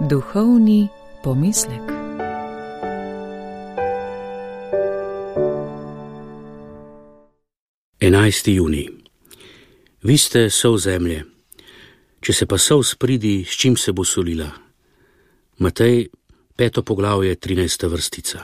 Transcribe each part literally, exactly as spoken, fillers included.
Duhovni pomislek. enajsti junij. Vi ste sol zemlje, če se pa sol spridi, s čim se bo solila? Matej, peto poglavje, trinajsta vrstica.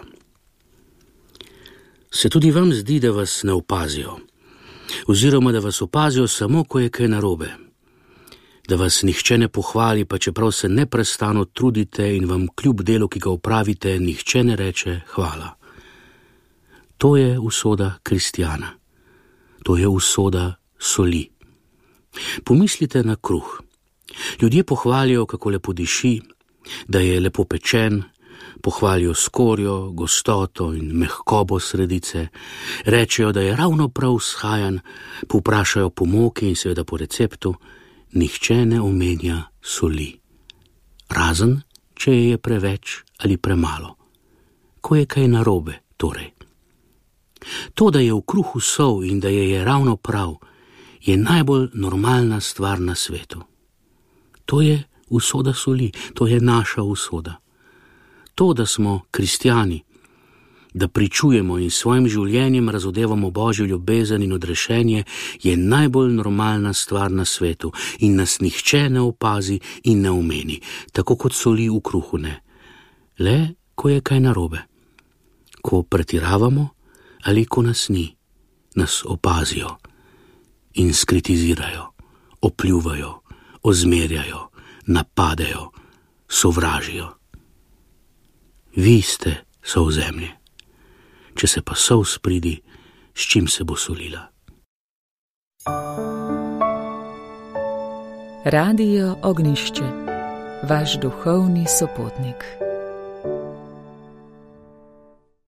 Se tudi vam zdi, da vas ne opazijo, oziroma da vas opazijo samo, ko je kaj narobe? Da vas nihče ne pohvali, pa čeprav se neprestano trudite in vam kljub delu, ki ga opravite, nihče ne reče hvala. To je usoda kristjana. To je usoda soli. Pomislite na kruh. Ljudje pohvalijo, kako lepo diši, da je lepo pečen, pohvalijo skorjo, gostoto in mehkobo sredice, rečejo, da je ravno prav shajan, povprašajo po moki in seveda po receptu, nihče ne omenja soli. Razen, če je preveč ali premalo. Ko je kaj narobe, torej. To, da je v kruhu sol in da je je ravno prav, je najbolj normalna stvar na svetu. To je usoda soli, to je naša usoda. To, da smo kristjani, da pričujemo in svojim življenjem razodevamo Božjo ljubezen in odrešenje, je najbolj normalna stvar na svetu in nas nihče ne opazi in ne omeni, tako kot soli v kruhu ne. Le, ko je kaj narobe. Ko pretiravamo ali ko nas ni, nas opazijo in skritizirajo, opljuvajo, ozmerjajo, napadejo, sovražijo. Vi ste sol zemlje. Če se pa sol spridi, s čim se bo solila? Radio Ognjišče, vaš duhovni sopotnik.